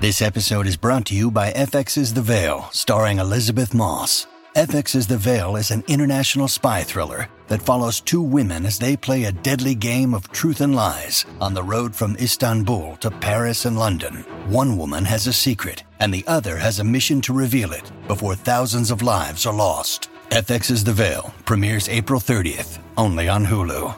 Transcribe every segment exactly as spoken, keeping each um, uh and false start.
This episode is brought to you by F X's The Veil, starring Elizabeth Moss. F X's The Veil is an international spy thriller that follows two women as they play a deadly game of truth and lies on the road from Istanbul to Paris and London. One woman has a secret, and the other has a mission to reveal it before thousands of lives are lost. F X's The Veil premieres April thirtieth, only on Hulu.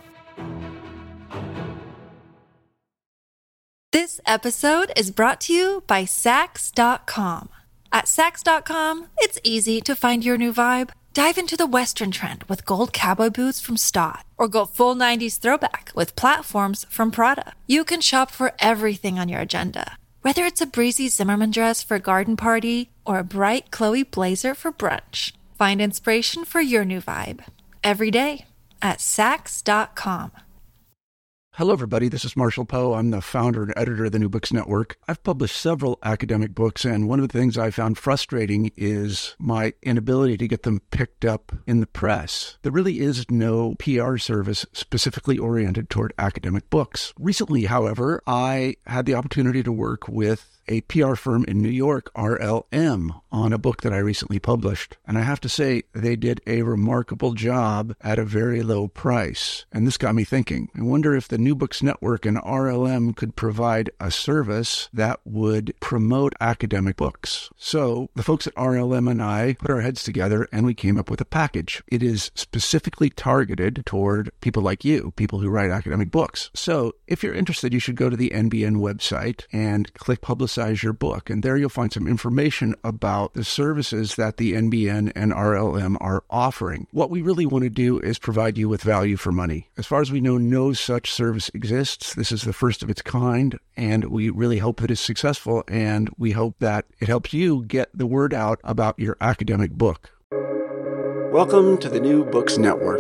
This episode is brought to you by Sax dot com. At Sax dot com, it's easy to find your new vibe. Dive into the Western trend with gold cowboy boots from Stott, or go full nineties throwback with platforms from Prada. You can shop for everything on your agenda, whether it's a breezy Zimmermann dress for a garden party or a bright Chloe blazer for brunch. Find inspiration for your new vibe every day at Sax dot com. Hello, everybody. This is Marshall Poe. I'm the founder and editor of the New Books Network. I've published several academic books, and one of the things I found frustrating is my inability to get them picked up in the press. There really is no P R service specifically oriented toward academic books. Recently, however, I had the opportunity to work with a P R firm in New York, R L M, on a book that I recently published. And I have to say, they did a remarkable job at a very low price. And this got me thinking. I wonder if the New Books Network and R L M could provide a service that would promote academic books. So the folks at R L M and I put our heads together and we came up with a package. It is specifically targeted toward people like you, people who write academic books. So if you're interested, you should go to the N B N website and click Publicize your book. And there you'll find some information about the services that the N B N and R L M are offering. What we really want to do is provide you with value for money. As far as we know, no such service exists. This is the first of its kind, and we really hope that it's successful, and we hope that it helps you get the word out about your academic book. Welcome to the New Books Network.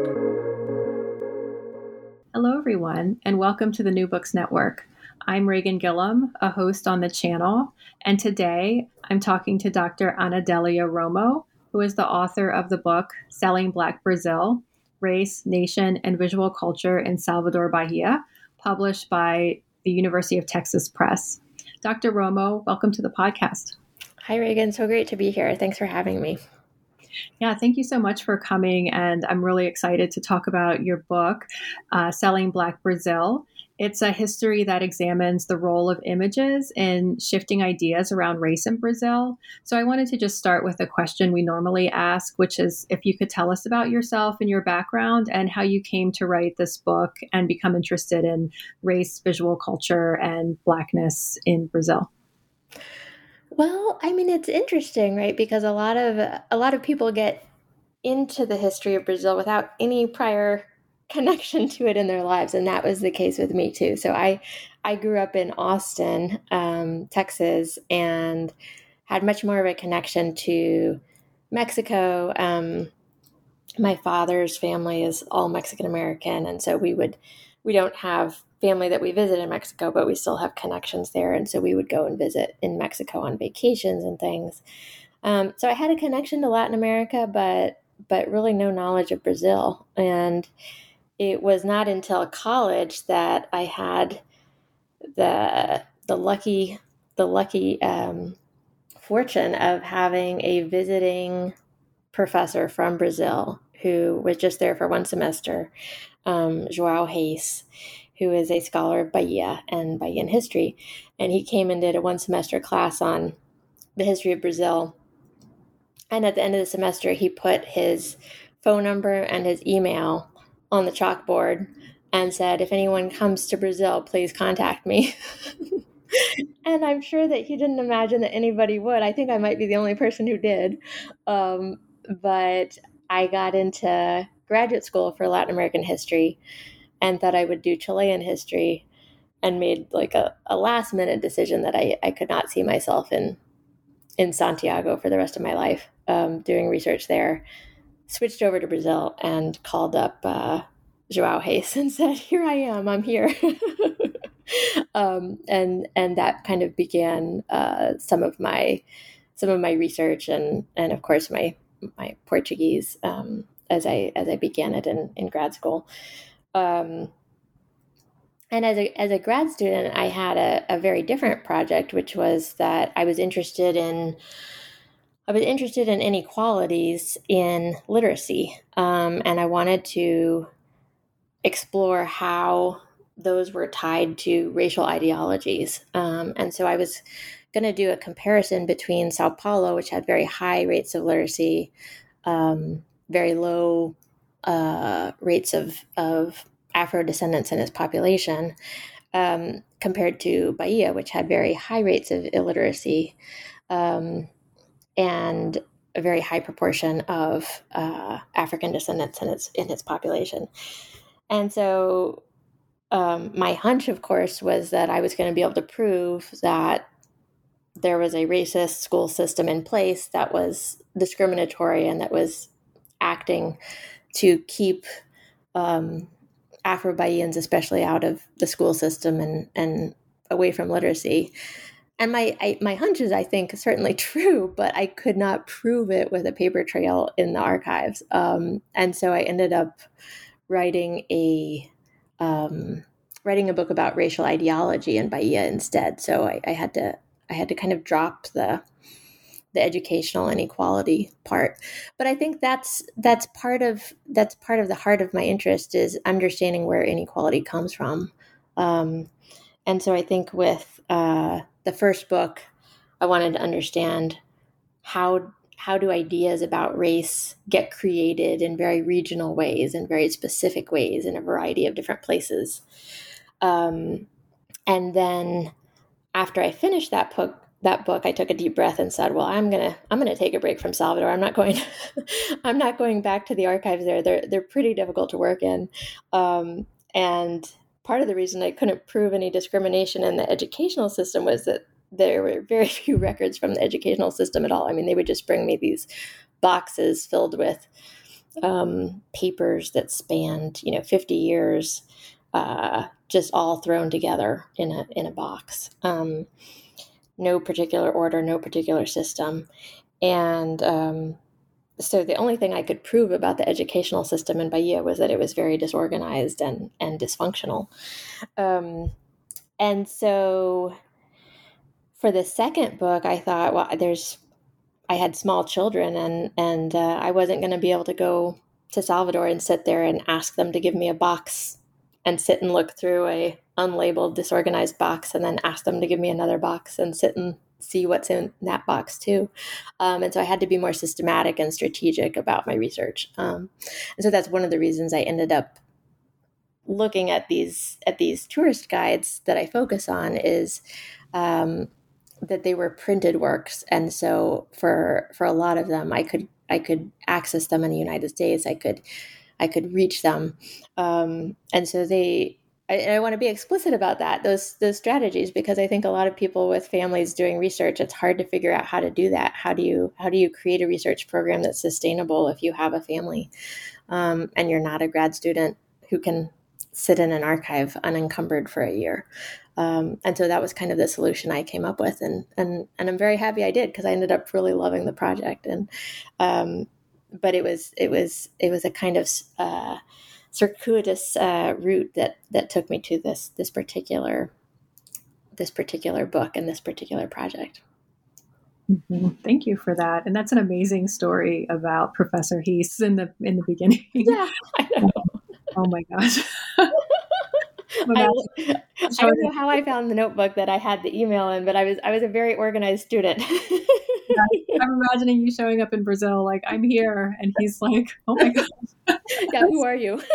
Hello, everyone, and welcome to the New Books Network. I'm Reagan Gillum, a host on the channel, and today I'm talking to Doctor Anadelia Romo, who is the author of the book Selling Black Brazil, Race, Nation, and Visual Culture in Salvador, Bahia, published by the University of Texas Press. Doctor Romo, welcome to the podcast. Hi, Reagan. So great to be here. Thanks for having me. Yeah, thank you so much for coming, and I'm really excited to talk about your book, uh, Selling Black Brazil. It's a history that examines the role of images in shifting ideas around race in Brazil. So I wanted to just start with a question we normally ask, which is if you could tell us about yourself and your background and how you came to write this book and become interested in race, visual culture, and Blackness in Brazil. Well, I mean, it's interesting, right? Because a lot of a lot of people get into the history of Brazil without any prior connection to it in their lives, and that was the case with me too. So I, I grew up in Austin, um, Texas, and had much more of a connection to Mexico. Um, my father's family is all Mexican American, and so we would, we don't have family that we visit in Mexico, but we still have connections there, and so we would go and visit in Mexico on vacations and things. Um, so I had a connection to Latin America, but but really no knowledge of Brazil. And it was not until college that I had the the lucky the lucky um, fortune of having a visiting professor from Brazil who was just there for one semester, um, João Reis, who is a scholar of Bahia and Bahian history, and he came and did a one semester class on the history of Brazil. And at the end of the semester, he put his phone number and his email on the chalkboard and said, if anyone comes to Brazil, please contact me. And I'm sure that he didn't imagine that anybody would. I think I might be the only person who did. Um, but I got into graduate school for Latin American history and thought I would do Chilean history, and made like a, a last minute decision that I, I could not see myself in in Santiago for the rest of my life, um, doing research there. Switched over to Brazil and called up uh, João Reis and said, here I am, I'm here. um, and and that kind of began uh, some of my some of my research and and of course my my Portuguese um, as I as I began it in, in grad school. Um, and as a as a grad student, I had a, a very different project, which was that I was interested in I was interested in inequalities in literacy, um, and I wanted to explore how those were tied to racial ideologies. Um, and so I was going to do a comparison between Sao Paulo, which had very high rates of literacy, um, very low uh, rates of, of Afro-descendants in its population, um, compared to Bahia, which had very high rates of illiteracy um, and a very high proportion of uh, African descendants in its in its population. And so um, my hunch, of course, was that I was going to be able to prove that there was a racist school system in place that was discriminatory and that was acting to keep um, Afro-Bahians especially out of the school system and, and away from literacy. And my I, my hunch is, I think, certainly true, but I could not prove it with a paper trail in the archives. Um, and so I ended up writing a um, writing a book about racial ideology in Bahia instead. So I, I had to I had to kind of drop the the educational inequality part. But I think that's that's part of that's part of the heart of my interest, is understanding where inequality comes from. Um, and so I think with uh, the first book, I wanted to understand how how do ideas about race get created in very regional ways, in very specific ways, in a variety of different places. Um, and then after I finished that book, that book, I took a deep breath and said, "Well, I'm gonna I'm gonna take a break from Salvador. I'm not going I'm not going back to the archives there. They're they're pretty difficult to work in." Um, and part of the reason I couldn't prove any discrimination in the educational system was that there were very few records from the educational system at all. I mean, they would just bring me these boxes filled with um, papers that spanned, you know, fifty years, uh, just all thrown together in a in a box. Um, no particular order, no particular system. And um, so the only thing I could prove about the educational system in Bahia was that it was very disorganized and, and dysfunctional. Um, and so for the second book, I thought, well, there's, I had small children, and, and uh, I wasn't going to be able to go to Salvador and sit there and ask them to give me a box and sit and look through a unlabeled, disorganized box, and then ask them to give me another box and sit and see what's in that box too. Um, and so I had to be more systematic and strategic about my research. Um, and so that's one of the reasons I ended up looking at these at these tourist guides that I focus on, is um, that they were printed works. And so for for a lot of them, I could I could access them in the United States. I could I could reach them. Um, and so they, I, and I want to be explicit about that, those, those strategies, because I think a lot of people with families doing research, it's hard to figure out how to do that. How do you, how do you create a research program that's sustainable if you have a family um, and you're not a grad student who can sit in an archive unencumbered for a year? Um, and so that was kind of the solution I came up with. And, and, and I'm very happy I did, because I ended up really loving the project. And, um, but it was, it was, it was a kind of, uh, circuitous, uh, route that, that took me to this, this particular, this particular book and this particular project. Mm-hmm. Thank you for that. And that's an amazing story about Professor Heese in the, in the beginning. Yeah, I know. Oh my gosh. I, I don't know how I found the notebook that I had the email in, but I was I was a very organized student. Yeah, I'm imagining you showing up in Brazil, like, "I'm here," and he's like, "Oh my god, yeah, who are you?"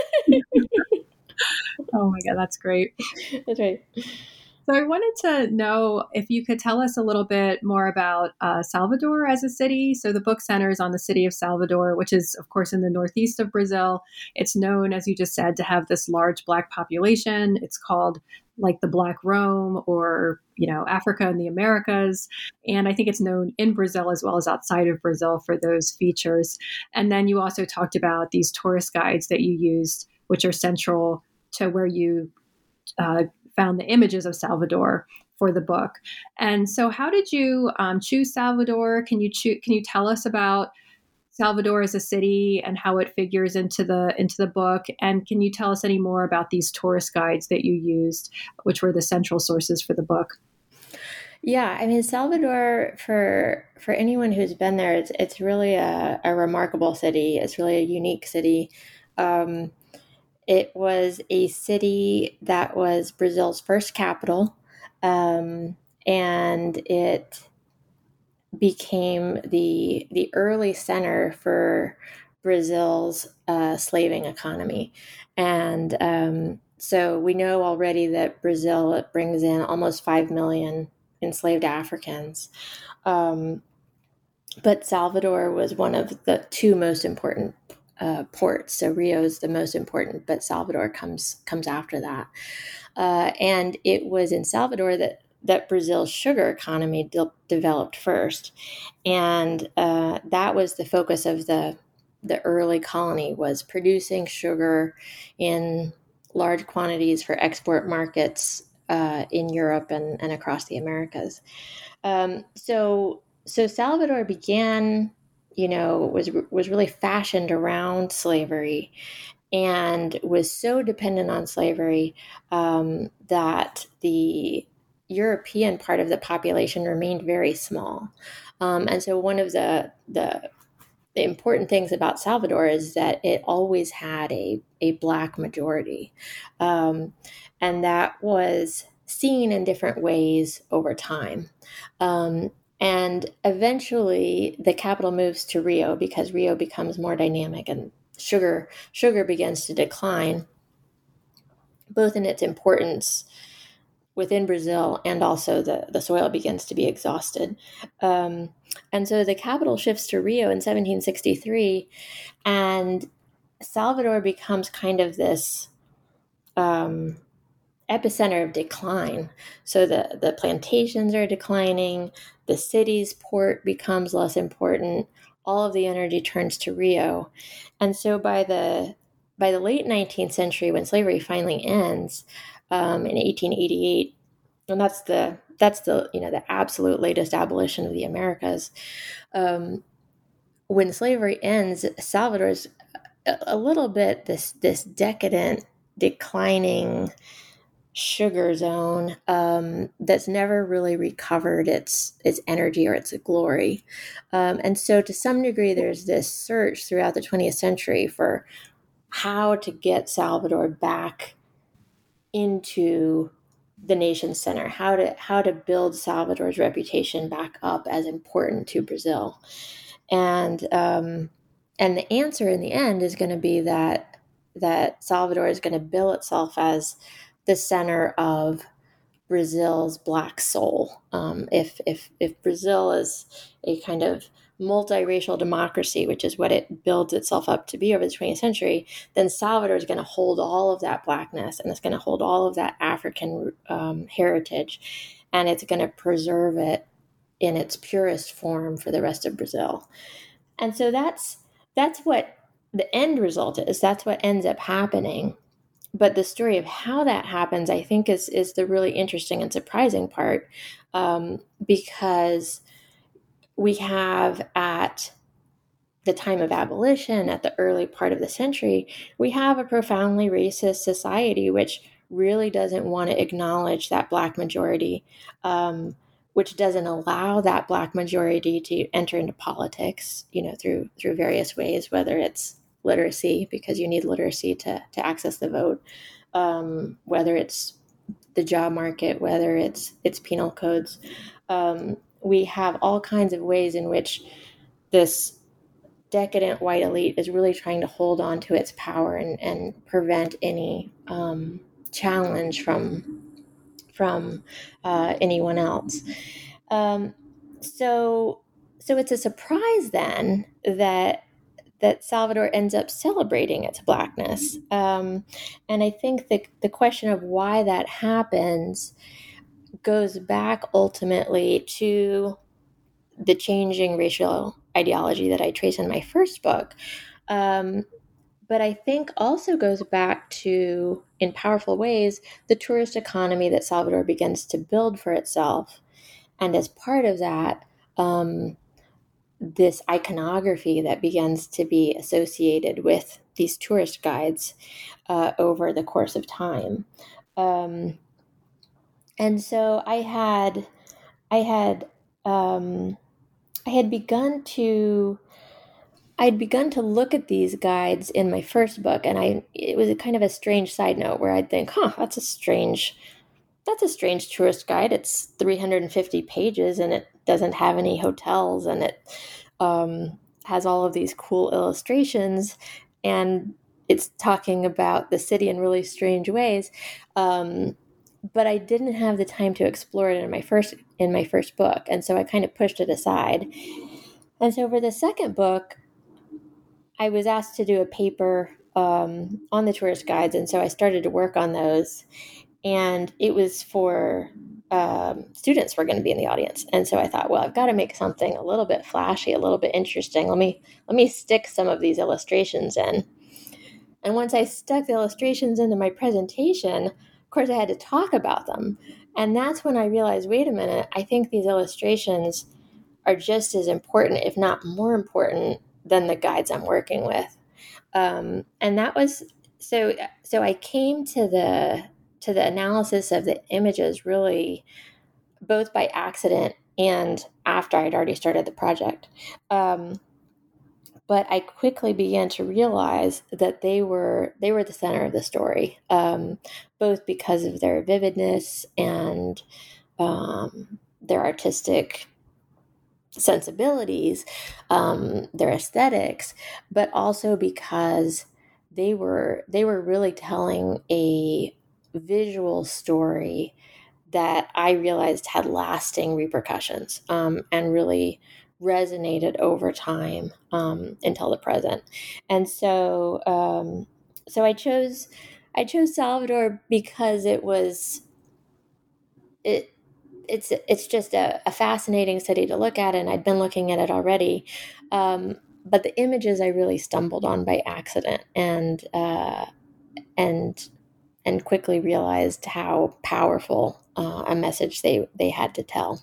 Oh my god, that's great. That's right. So I wanted to know if you could tell us a little bit more about uh, Salvador as a city. So the book centers on the city of Salvador, which is, of course, in the northeast of Brazil. It's known, as you just said, to have this large Black population. It's called like the Black Rome, or, you know, Africa and the Americas. And I think it's known in Brazil as well as outside of Brazil for those features. And then you also talked about these tourist guides that you used, which are central to where you uh, found the images of Salvador for the book. And so how did you um, choose Salvador? Can you choo- can you tell us about Salvador as a city and how it figures into the into the book? And can you tell us any more about these tourist guides that you used, which were the central sources for the book? Yeah, I mean, Salvador, for for anyone who's been there, it's it's really a, a remarkable city. It's really a unique city. Um, it was a city that was Brazil's first capital, um, and it became the the early center for Brazil's uh, slaving economy. And um, so we know already that Brazil brings in almost five million enslaved Africans. Um, but Salvador was one of the two most important uh, ports. So Rio is the most important, but Salvador comes comes after that. Uh, and it was in Salvador that that Brazil's sugar economy de- developed first, and uh, that was the focus of the the early colony, was producing sugar in large quantities for export markets uh, in Europe and, and across the Americas. Um, so so Salvador began, you know, was was really fashioned around slavery, and was so dependent on slavery um, that the European part of the population remained very small. Um, and so one of the, the the important things about Salvador is that it always had a, a Black majority. Um, and that was seen in different ways over time. Um, and eventually the capital moves to Rio because Rio becomes more dynamic and sugar sugar begins to decline, both in its importance within Brazil and also the, the soil begins to be exhausted. Um, and so the capital shifts to Rio in seventeen sixty-three, and Salvador becomes kind of this um, epicenter of decline. So the, the plantations are declining, the city's port becomes less important, all of the energy turns to Rio. And so by the by the late nineteenth century, when slavery finally ends um, in eighteen eighty-eight, and that's the that's the you know the absolute latest abolition of the Americas. Um, when slavery ends, Salvador's a, a little bit this this decadent, declining sugar zone um, that's never really recovered its its energy or its glory. Um, and so to some degree, there's this search throughout the twentieth century for how to get Salvador back into the nation's center, how to how to build Salvador's reputation back up as important to Brazil. And um, and the answer in the end is going to be that that Salvador is going to bill itself as the center of Brazil's Black soul. Um, if if if Brazil is a kind of multiracial democracy, which is what it builds itself up to be over the twentieth century, then Salvador is going to hold all of that Blackness, and it's going to hold all of that African um, heritage, and it's going to preserve it in its purest form for the rest of Brazil. And so that's that's what the end result is. That's what ends up happening. But the story of how that happens, I think, is is the really interesting and surprising part, um, because we have at the time of abolition, at the early part of the century, we have a profoundly racist society which really doesn't want to acknowledge that Black majority, um, which doesn't allow that Black majority to enter into politics, you know, through through various ways, whether it's literacy, because you need literacy to, to access the vote, um, whether it's the job market, whether it's it's penal codes. Um, we have all kinds of ways in which this decadent white elite is really trying to hold on to its power and, and prevent any um, challenge from from uh, anyone else. Um, so so it's a surprise then that that Salvador ends up celebrating its Blackness. Um, and I think the, the question of why that happens goes back ultimately to the changing racial ideology that I trace in my first book. Um, but I think also goes back to, in powerful ways, the tourist economy that Salvador begins to build for itself. And as part of that, um, this iconography that begins to be associated with these tourist guides uh, over the course of time. Um, and so I had, I had, um, I had begun to, I'd begun to look at these guides in my first book, and I, it was a kind of a strange side note where I'd think, huh, that's a strange, that's a strange tourist guide. It's three hundred fifty pages and it doesn't have any hotels, and it um, has all of these cool illustrations, and it's talking about the city in really strange ways. Um, but I didn't have the time to explore it in my first in my first book, and so I kind of pushed it aside. And so for the second book, I was asked to do a paper um, on the tourist guides, and so I started to work on those. And it was for um, students were going to be in the audience, and so I thought, well, I've got to make something a little bit flashy, a little bit interesting. Let me let me stick some of these illustrations in. And once I stuck the illustrations into my presentation, of course, I had to talk about them, and that's when I realized, wait a minute, I think these illustrations are just as important, if not more important, than the guides I'm working with. Um, and that was so. So I came to the to the analysis of the images really both by accident and after I'd already started the project. Um, but I quickly began to realize that they were they were the center of the story, um, both because of their vividness and um, their artistic sensibilities, um, their aesthetics, but also because they were they were really telling a visual story that I realized had lasting repercussions um, and really resonated over time um, until the present. And so, um, so I chose I chose Salvador because it was it. It's it's just a, a fascinating city to look at, and I'd been looking at it already. Um, but the images I really stumbled on by accident, and uh, and and quickly realized how powerful uh, a message they they had to tell.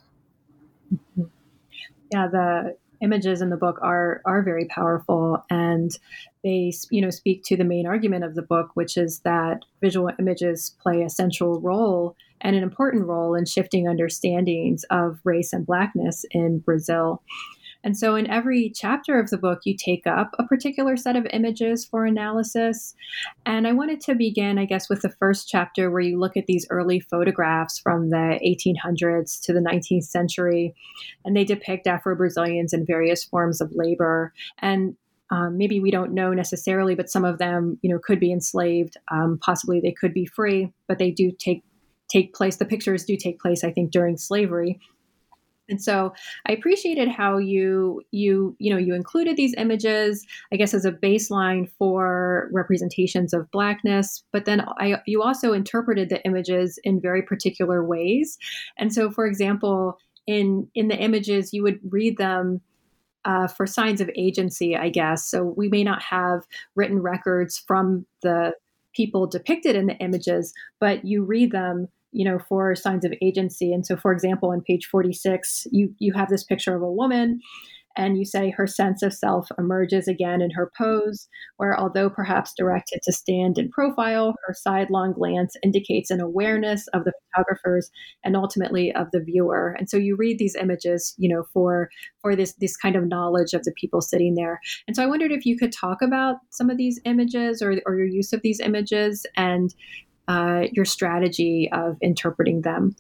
Yeah, the images in the book are are very powerful, and they you know speak to the main argument of the book, which is that visual images play a central role and an important role in shifting understandings of race and Blackness in Brazil. And so in every chapter of the book, you take up a particular set of images for analysis. And I wanted to begin, I guess, with the first chapter where you look at these early photographs from the eighteen hundreds to the nineteenth century, and they depict Afro-Brazilians in various forms of labor. And um, maybe we don't know necessarily, but some of them, you know, could be enslaved. Um, possibly they could be free, but they do take take place. The pictures do take place, I think, during slavery. And so I appreciated how you you you know you included these images, I guess, as a baseline for representations of Blackness, but then I, you also interpreted the images in very particular ways. And so, for example, in in the images, you would read them uh, for signs of agency, I guess. So we may not have written records from the people depicted in the images, but you read them, you know, for signs of agency. And so, for example, on page forty-six, you, you have this picture of a woman, and you say her sense of self emerges again in her pose, where although perhaps directed to stand in profile, her sidelong glance indicates an awareness of the photographers and ultimately of the viewer. And so you read these images, you know, for for this this kind of knowledge of the people sitting there. And so I wondered if you could talk about some of these images or, or your use of these images and Uh, your strategy of interpreting them.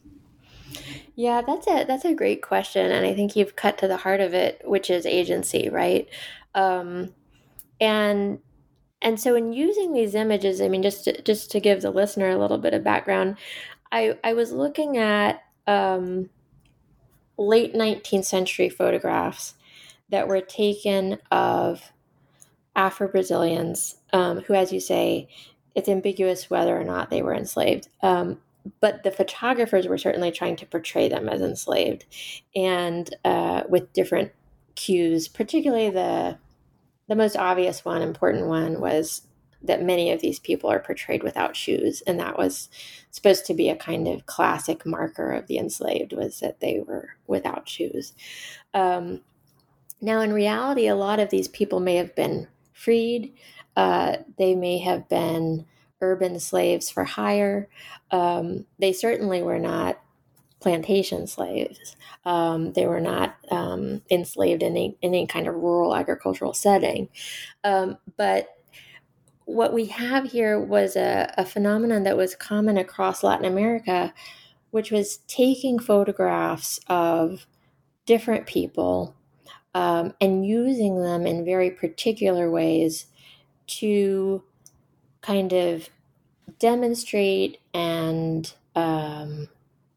Yeah, that's a that's a great question, and I think you've cut to the heart of it, which is agency, right? Um, and and so in using these images, I mean, just to, just to give the listener a little bit of background, I I was looking at um, late nineteenth century photographs that were taken of Afro-Brazilians um, who, as you say, it's ambiguous whether or not they were enslaved. Um, but the photographers were certainly trying to portray them as enslaved, and uh, with different cues. Particularly the the most obvious one, important one, was that many of these people are portrayed without shoes, and that was supposed to be a kind of classic marker of the enslaved, was that they were without shoes. Um, Now, in reality, a lot of these people may have been freed. Uh, they may have been urban slaves for hire. Um, they certainly were not plantation slaves. Um, they were not um, enslaved in any, in any kind of rural agricultural setting. Um, but what we have here was a, a phenomenon that was common across Latin America, which was taking photographs of different people um, and using them in very particular ways to kind of demonstrate and um,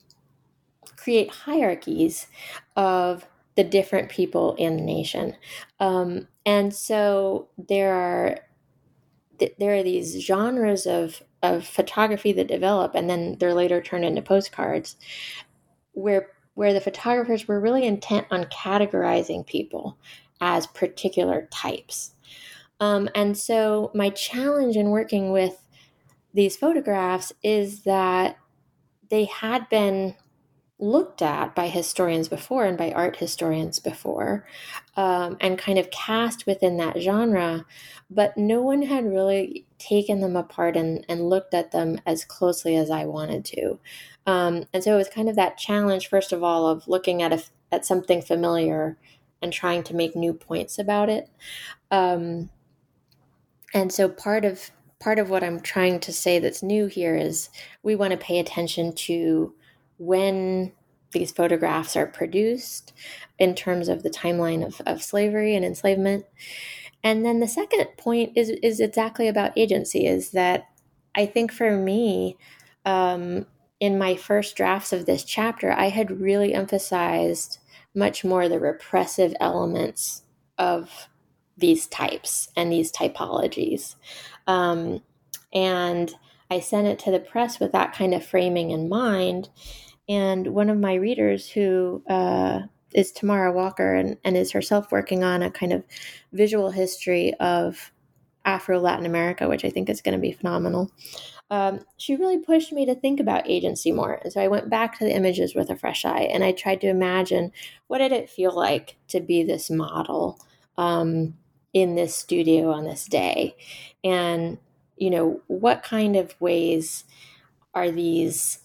create hierarchies of the different people in the nation. Um, and so there are th- there are these genres of, of photography that develop, and then they're later turned into postcards, where where the photographers were really intent on categorizing people as particular types. Um, and so my challenge in working with these photographs is that they had been looked at by historians before and by art historians before, um, and kind of cast within that genre, but no one had really taken them apart and, and looked at them as closely as I wanted to. Um, and so it was kind of that challenge, first of all, of looking at a, at something familiar and trying to make new points about it. Um, and so part of part of what I'm trying to say that's new here is we want to pay attention to when these photographs are produced in terms of the timeline of, of slavery and enslavement. And then the second point is is exactly about agency, is that I think for me, um, in my first drafts of this chapter, I had really emphasized much more the repressive elements of these types and these typologies. Um, and I sent it to the press with that kind of framing in mind. And one of my readers, who uh, is Tamara Walker, and, and is herself working on a kind of visual history of Afro-Latin America, which I think is going to be phenomenal, um, she really pushed me to think about agency more. And so I went back to the images with a fresh eye, and I tried to imagine, what did it feel like to be this model um, in this studio on this day? And, you know, what kind of ways are these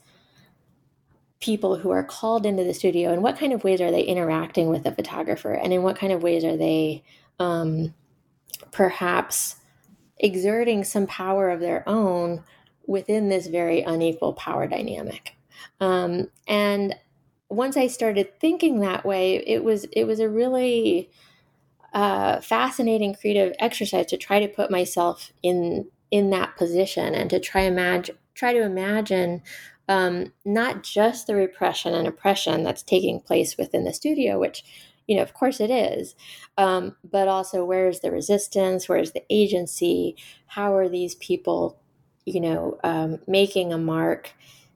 people who are called into the studio, and what kind of ways are they interacting with the photographer, and in what kind of ways are they um, perhaps exerting some power of their own within this very unequal power dynamic? Um, and once I started thinking that way, it was it was a really uh, fascinating creative exercise to try to put myself in in that position, and to try imagine try to imagine um, not just the repression and oppression that's taking place within the studio, which, you know, of course it is, um, but also where's the resistance, where's the agency, how are these people, you know, um, making a mark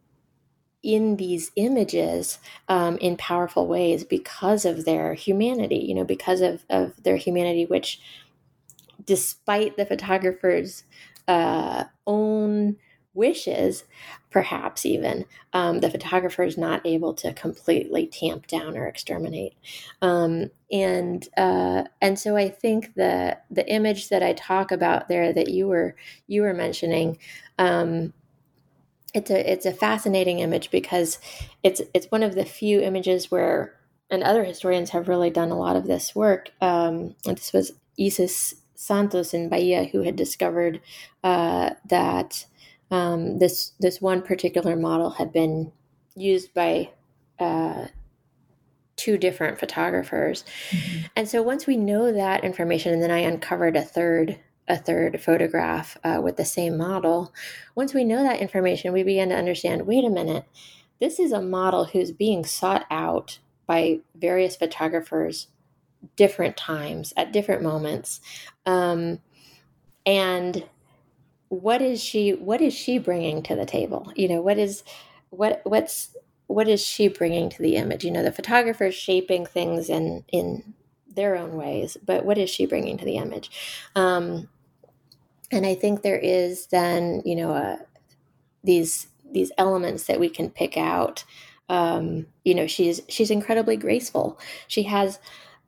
in these images um, in powerful ways because of their humanity, you know, because of, of their humanity, which, despite the photographer's uh, own wishes, perhaps even, um, the photographer is not able to completely tamp down or exterminate. Um, and uh, and so I think the the image that I talk about there that you were you were mentioning, um, it's a it's a fascinating image because it's it's one of the few images where, and other historians have really done a lot of this work. Um, this was Isis Santos in Bahia who had discovered uh, that um, this this one particular model had been used by uh, two different photographers. Mm-hmm. And so once we know that information, and then I uncovered a third a third photograph uh, with the same model. Once we know that information, we begin to understand, wait a minute, this is a model who's being sought out by various photographers different times at different moments. Um, and what is she, what is she bringing to the table? You know, what is, what, what's, what is she bringing to the image? You know, the photographer is shaping things in, in their own ways, but what is she bringing to the image? Um, and I think there is then, you know, uh, these, these elements that we can pick out. Um, you know, she's, she's incredibly graceful. She has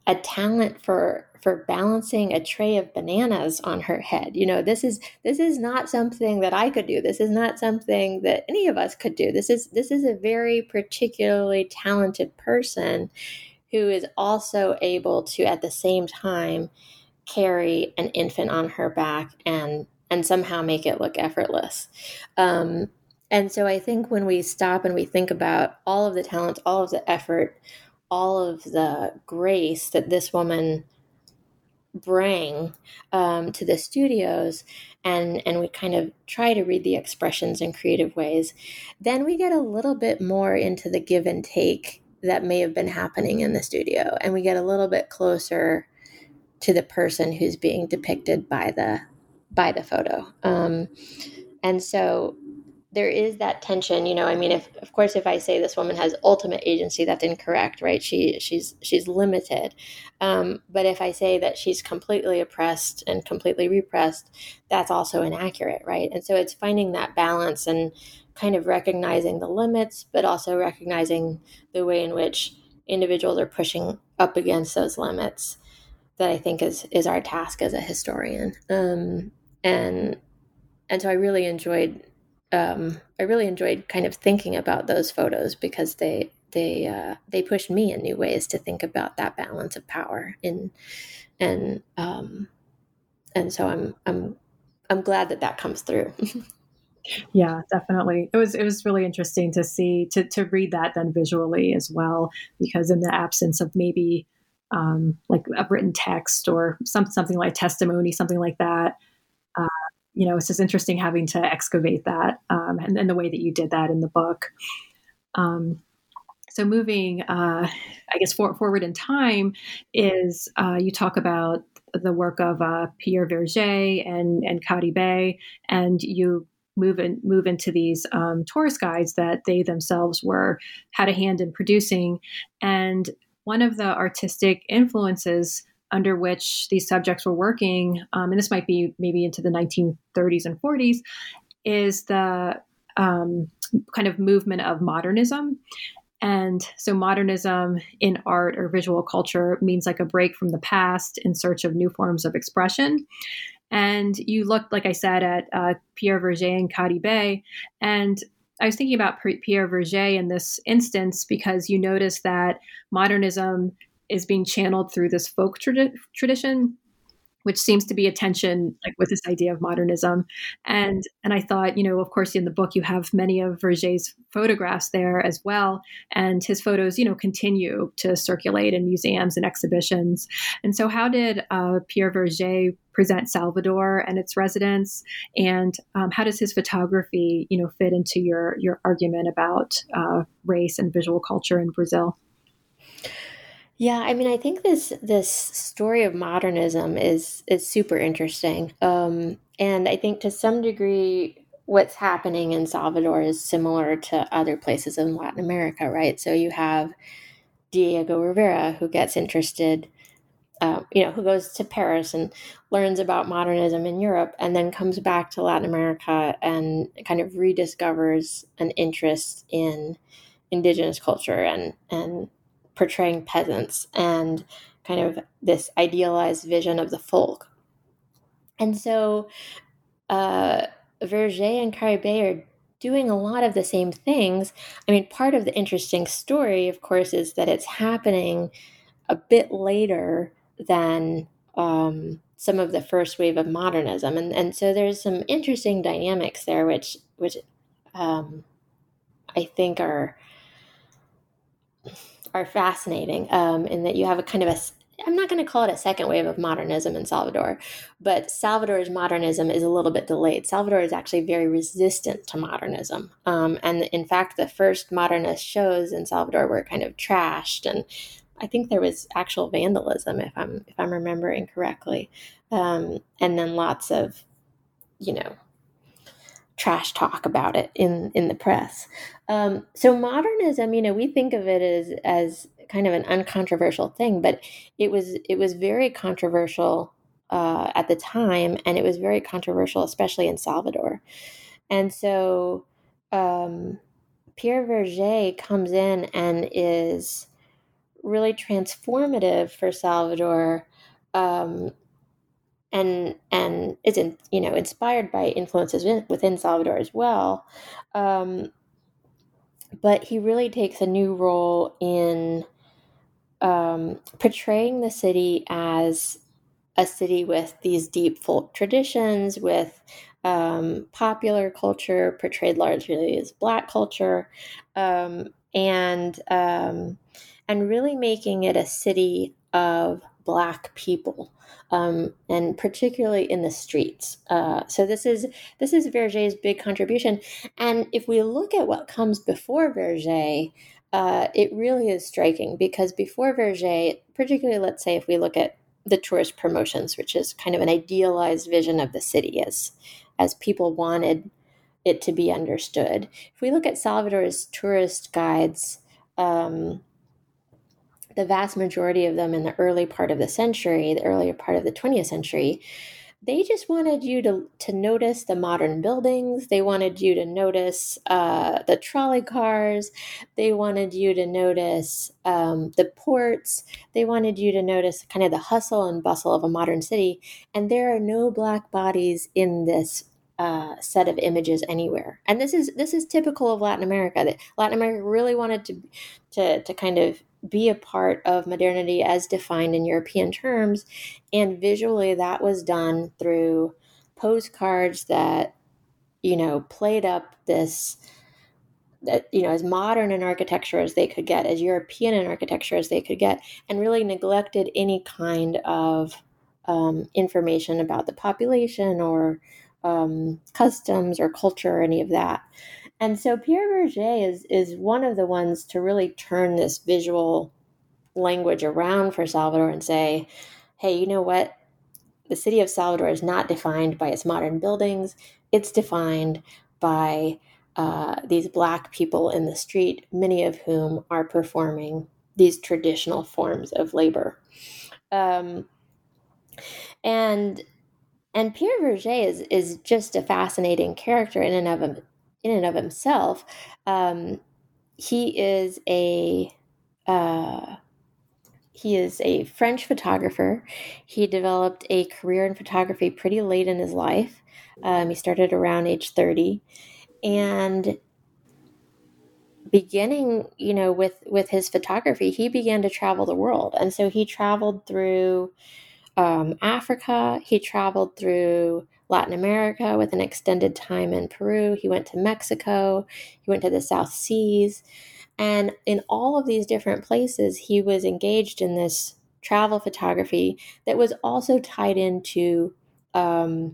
a talent for for balancing a tray of bananas on her head. You know, this is this is not something that I could do. This is not something that any of us could do. This is this is a very particularly talented person who is also able to, at the same time, carry an infant on her back and and somehow make it look effortless. Um, and so I think when we stop and we think about all of the talent, all of the effort, all of the grace that this woman bring um, to the studios, and and we kind of try to read the expressions in creative ways, then we get a little bit more into the give and take that may have been happening in the studio, and we get a little bit closer to the person who's being depicted by the by the photo. Um, and so there is that tension, you know, I mean, if, of course, if I say this woman has ultimate agency, that's incorrect, right? She, she's, she's limited. Um, but if I say that she's completely oppressed and completely repressed, that's also inaccurate, right? And so it's finding that balance and kind of recognizing the limits, but also recognizing the way in which individuals are pushing up against those limits that I think is, is our task as a historian. Um, and, and so I really enjoyed Um, I really enjoyed kind of thinking about those photos because they they uh, they pushed me in new ways to think about that balance of power in and um, and so I'm I'm I'm glad that that comes through. Yeah, definitely. It was it was really interesting to see to to read that then visually as well, because in the absence of maybe um, like a written text or some something like testimony, something like that. Uh, you know, it's just interesting having to excavate that um, and, and the way that you did that in the book. Um, so moving, uh, I guess, for, forward in time is uh, you talk about the work of uh, Pierre Verger and, and Caribe, and you move in, move into these um, tourist guides that they themselves were had a hand in producing. And one of the artistic influences under which these subjects were working, um, and this might be maybe into the nineteen thirties and forties, is the um, kind of movement of modernism. And so modernism in art or visual culture means like a break from the past in search of new forms of expression. And you looked, like I said, at uh, Pierre Verger and Caribe, and I was thinking about Pierre Verger in this instance because you notice that modernism is being channeled through this folk tradi- tradition, which seems to be a tension like with this idea of modernism. And and I thought, you know, of course, in the book, you have many of Verger's photographs there as well. And his photos, you know, continue to circulate in museums and exhibitions. And so how did uh, Pierre Verger present Salvador and its residents? And um, how does his photography, you know, fit into your, your argument about uh, race and visual culture in Brazil? Yeah, I mean, I think this this story of modernism is is super interesting, um, and I think to some degree, what's happening in Salvador is similar to other places in Latin America, right? So you have Diego Rivera, who gets interested, uh, you know, who goes to Paris and learns about modernism in Europe, and then comes back to Latin America and kind of rediscovers an interest in indigenous culture and and portraying peasants and kind of this idealized vision of the folk. And so uh, Verger and Caribe are doing a lot of the same things. I mean, part of the interesting story, of course, is that it's happening a bit later than um, some of the first wave of modernism. And, and so there's some interesting dynamics there, which, which um, I think are are fascinating um, in that you have a kind of a, I'm not going to call it a second wave of modernism in Salvador, but Salvador's modernism is a little bit delayed. Salvador is actually very resistant to modernism. Um, and in fact, the first modernist shows in Salvador were kind of trashed. And I think there was actual vandalism, if I'm, if I'm remembering correctly. Um, and then lots of, you know, trash talk about it in, in the press. Um, so modernism, you know, we think of it as, as kind of an uncontroversial thing, but it was, it was very controversial uh, at the time. And it was very controversial, especially in Salvador. And so um, Pierre Verger comes in and is really transformative for Salvador, um, and and is in, you know inspired by influences in, within Salvador as well. Um, but he really takes a new role in um, portraying the city as a city with these deep folk traditions, with um, popular culture portrayed largely as Black culture, um, and um, and really making it a city of Black people, um, and particularly in the streets. Uh, so this is this is Verger's big contribution. And if we look at what comes before Verger, uh, it really is striking, because before Verger, particularly, let's say if we look at the tourist promotions, which is kind of an idealized vision of the city as as people wanted it to be understood. If we look at Salvador's tourist guides, um, the vast majority of them in the early part of the century, the earlier part of the twentieth century, they just wanted you to, to notice the modern buildings. They wanted you to notice uh, the trolley cars. They wanted you to notice um, the ports. They wanted you to notice kind of the hustle and bustle of a modern city. And there are no Black bodies in this uh, set of images anywhere. And this is this is typical of Latin America. That Latin America really wanted to to to kind of be a part of modernity as defined in European terms. And visually, that was done through postcards that, you know, played up this, that, you know, as modern an architecture as they could get, as European an architecture as they could get, and really neglected any kind of um, information about the population or um, customs or culture or any of that. And so Pierre Verger is is one of the ones to really turn this visual language around for Salvador and say, hey, you know what? The city of Salvador is not defined by its modern buildings. It's defined by uh, these Black people in the street, many of whom are performing these traditional forms of labor. Um, and and Pierre Verger is is just a fascinating character in and of him, in and of himself. Um, he is a uh, He is a French photographer. He developed a career in photography pretty late in his life. Um, he started around age thirty, and beginning, you know, with with his photography, he began to travel the world. And so he traveled through um, Africa. He traveled through Latin America with an extended time in Peru. He went to Mexico. He went to the South Seas. And in all of these different places, he was engaged in this travel photography that was also tied into um,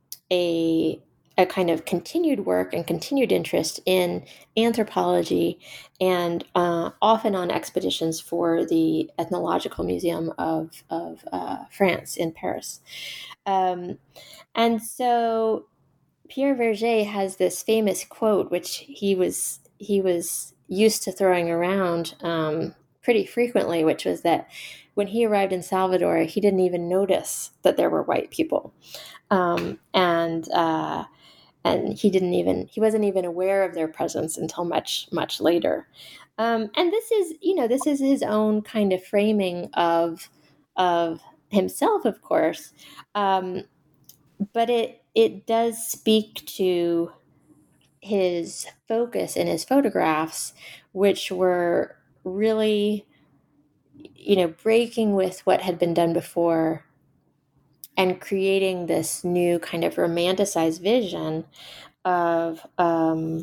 a, a kind of continued work and continued interest in anthropology, and uh, often on expeditions for the Ethnological Museum of, of uh, France in Paris. Um, and so Pierre Verger has this famous quote, which he was he was used to throwing around um, pretty frequently, which was that when he arrived in Salvador, he didn't even notice that there were white people, um, and uh, and he didn't even he wasn't even aware of their presence until much much later. Um, and this is you know this is his own kind of framing of of himself, of course, um, but it it does speak to his focus in his photographs, which were really, you know, breaking with what had been done before and creating this new kind of romanticized vision of um,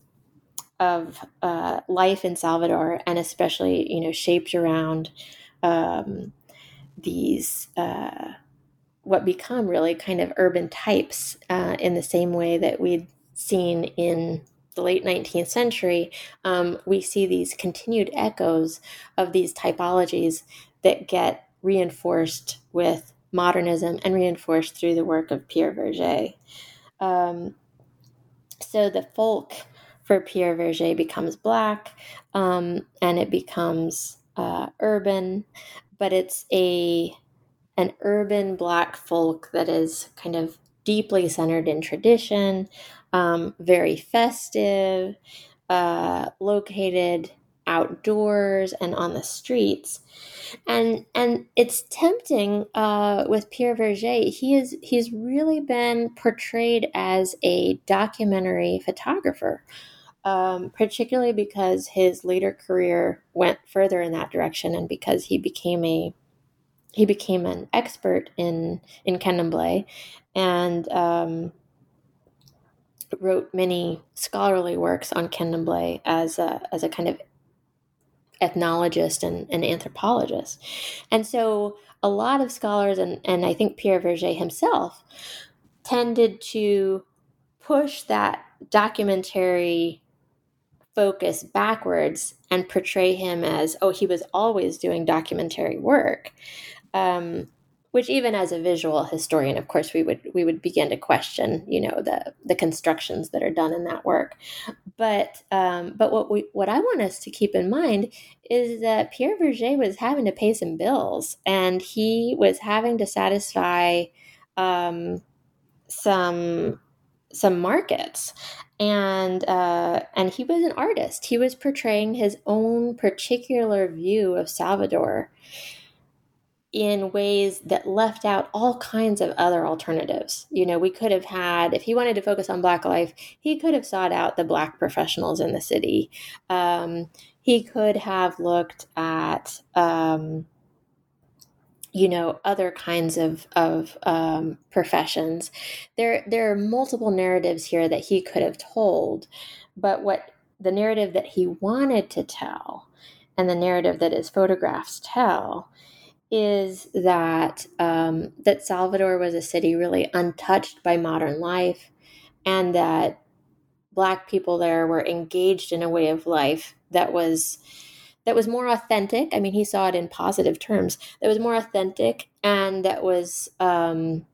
of uh, life in Salvador, and especially, you know, shaped around um, these uh, what become really kind of urban types uh, in the same way that we'd seen in the late nineteenth century. Um, we see these continued echoes of these typologies that get reinforced with modernism and reinforced through the work of Pierre Verger. Um, so the folk for Pierre Verger becomes Black, um, and it becomes uh, urban, but it's a an urban Black folk that is kind of deeply centered in tradition, um, very festive, uh, located outdoors and on the streets. And and it's tempting uh, with Pierre Verger. He is he's really been portrayed as a documentary photographer, um, particularly because his later career went further in that direction, and because he became a he became an expert in in Candomblé, and um, wrote many scholarly works on Candomblé as a as a kind of ethnologist and, and anthropologist. And so a lot of scholars, and, and I think Pierre Verger himself, tended to push that documentary focus backwards and portray him as, oh, he was always doing documentary work. Um, which even as a visual historian, of course, we would we would begin to question, you know, the the constructions that are done in that work. But um, but what we what I want us to keep in mind is that Pierre Verger was having to pay some bills, and he was having to satisfy um, some some markets, and uh, and he was an artist. He was portraying his own particular view of Salvador in ways that left out all kinds of other alternatives. You know, we could have had, if he wanted to focus on Black life, he could have sought out the Black professionals in the city. Um, he could have looked at, um, you know, other kinds of, of um, professions. There, there are multiple narratives here that he could have told, but what the narrative that he wanted to tell and the narrative that his photographs tell is that um, that Salvador was a city really untouched by modern life, and that Black people there were engaged in a way of life that was that was more authentic. I mean, he saw it in positive terms. That was more authentic, and that was um,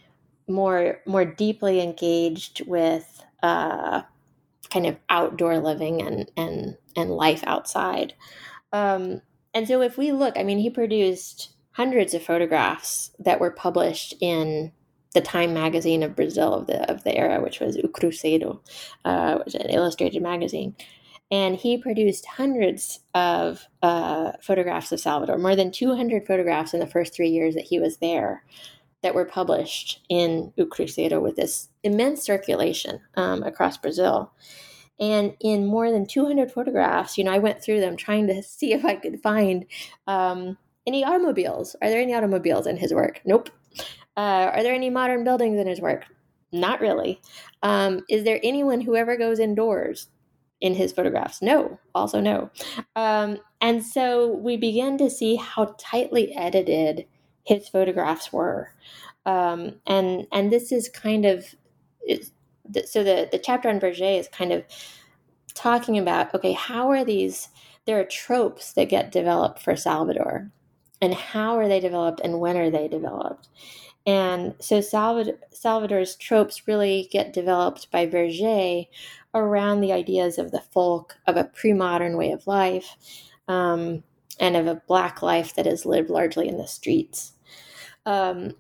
more more deeply engaged with uh, kind of outdoor living and and and life outside. Um, And so if we look, I mean, he produced hundreds of photographs that were published in the Time magazine of Brazil of the of the era, which was O Cruzeiro, uh, which is an illustrated magazine. And he produced hundreds of uh, photographs of Salvador, more than two hundred photographs in the first three years that he was there, that were published in O Cruzeiro with this immense circulation um, across Brazil. And in more than two hundred photographs, you know, I went through them trying to see if I could find um, any automobiles. Are there any automobiles in his work? Nope. Uh, are there any modern buildings in his work? Not really. Um, is there anyone who ever goes indoors in his photographs? No. Also no. Um, and so we begin to see how tightly edited his photographs were. Um, and and this is kind of... It's, So the, the chapter on Verger is kind of talking about, okay, how are these, there are tropes that get developed for Salvador, and how are they developed and when are they developed? And so Salvador, Salvador's tropes really get developed by Verger around the ideas of the folk, of a pre-modern way of life, um, and of a Black life that is lived largely in the streets. Um,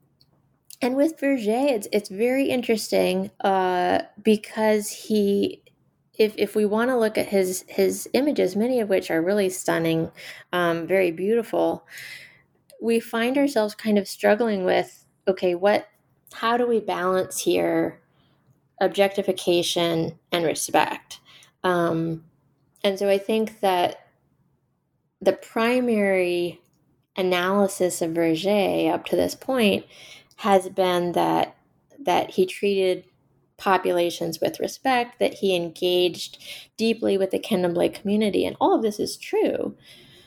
And with Verger, it's it's very interesting uh, because he, if if we want to look at his his images, many of which are really stunning, um, very beautiful, we find ourselves kind of struggling with, okay, what, how do we balance here objectification and respect? Um, and so I think that the primary analysis of Verger up to this point has been that that he treated populations with respect, that he engaged deeply with the Candomblé community, and all of this is true.